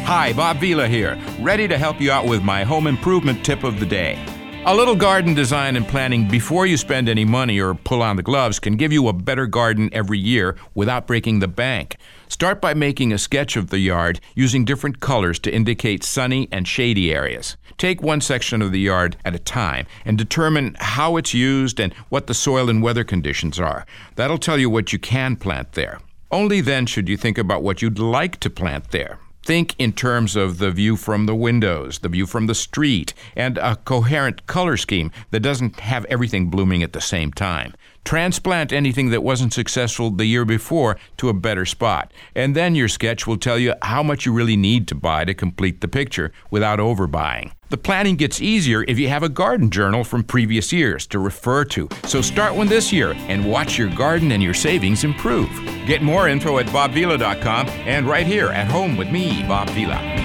Hi, Bob Vila here, ready to help you out with my home improvement tip of the day. A little garden design and planning before you spend any money or pull on the gloves can give you a better garden every year without breaking the bank. Start by making a sketch of the yard using different colors to indicate sunny and shady areas. Take one section of the yard at a time and determine how it's used and what the soil and weather conditions are. That'll tell you what you can plant there. Only then should you think about what you'd like to plant there. Think in terms of the view from the windows, the view from the street, and a coherent color scheme that doesn't have everything blooming at the same time. Transplant anything that wasn't successful the year before to a better spot, and then your sketch will tell you how much you really need to buy to complete the picture without overbuying. The planning gets easier if you have a garden journal from previous years to refer to. So start one this year and watch your garden and your savings improve. Get more info at bobvila.com and right here at home with me, Bob Vila.